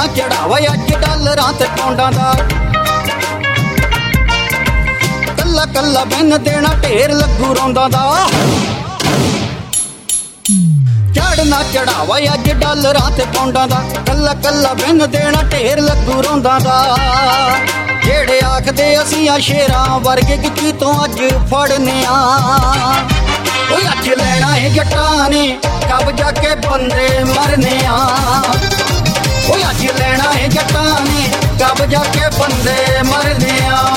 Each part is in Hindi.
चढ़ावा अज डॉलरां ते पौंडां दा कल्ला कल्ला बिन देना ढेर लगू रौंदा दा चढ़ना चढ़ावा अज डॉलरां ते पौंडां दा कल्ला कल्ला बिन देना ढेर लगू रौंदा दा जेड़े आखदे असीं आ शेरां वर्गे गिच्ची तो अज फड़ने अज लेना है जट्टां ने कब्जा के बंदे मरने अज लेना है जट्टां ने कब्जा के बंदे मरने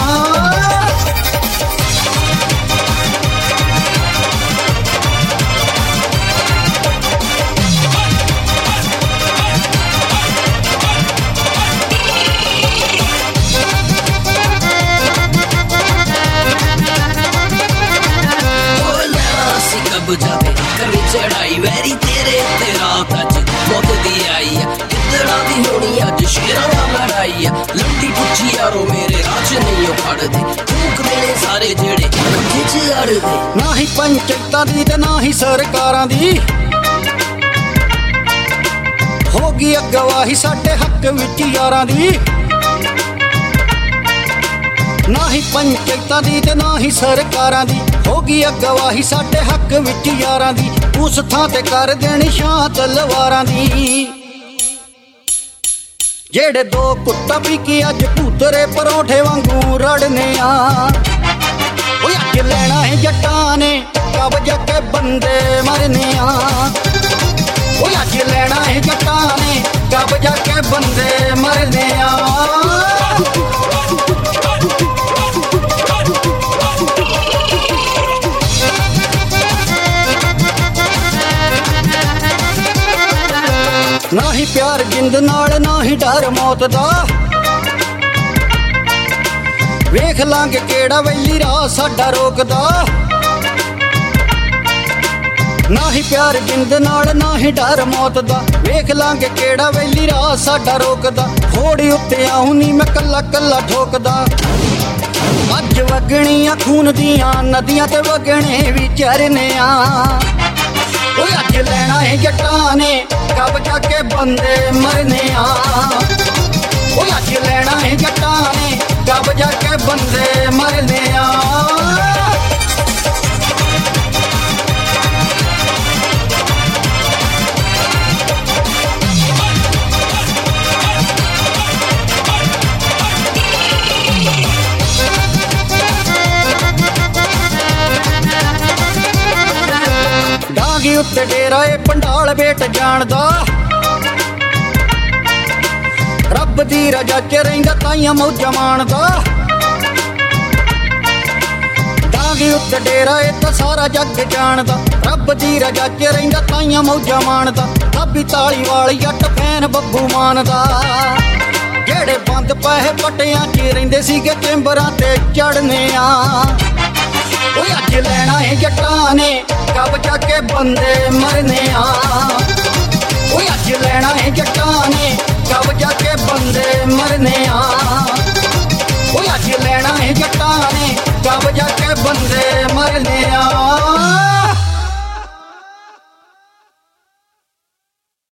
जावे कभी चढ़ाई वैरी तेरे ते रात अज मौत दी आई है कितड़ा दी होनी अज शेरां दा लड़ाई है लंडी पुच्छी यारो मेरे राज नहीं उखड़ दे फूक देने सारे जेड़े कट्ठे च अड़ दे ना ही पंचायतां दी ते ना ही सरकारां दी होगी अगवाही साडे हक विच यारां दी ना ही पंचायतां दी ते ना ही सरकारां दी होगी अगवाही साडे हक विच यारां दी उस थां ते कर देनी शां तलवारां दी जेड़े दो कुत्ता पी के अज भूतरे परौंठे वांगू रड़ने अज लेना है जट्टां ने कब्जा के बंदे मरने अज लेना है जट्टां ने कब्जा के बंदे मरने ना ही प्यार जिंद नाल ना ही डर मौत दा वेख लांगे केड़ा वैली राह साडा रोकदा ना ही प्यार जिंद नाल ना ही डर मौत दा वेख लांगे केड़ा वैली राह साडा रोकदा घोड़ी उत्ते आऊं नी मैं कल्ला कल्ला ठोकदा अज वगणियां खून दियां नदियां ते वगणे भी चरने अज लेना है जट्टां ने कब्जा के बंदे मरने अज लेना है जट्टां ने कब्जा के बंदे मरने डांगी उत्ते डेरा ए पंडाल बेट जानदा रब दी रजा च रहिंदा ताइयां मौजा माणदा डांगी उत्ते डेरा ए तां सारा जग जानदा रब दी रजा च रहिंदा ताइयां मौजा माणदा ताबी ताली वाली जट फैन बब्बू मानदा जेड़े बंद पए पट्टियां च रहिंदे सीगे चेंबरां ते चढ़ने अज लेना है जट्टां ने कब्जा के बंदे मरने अज लेना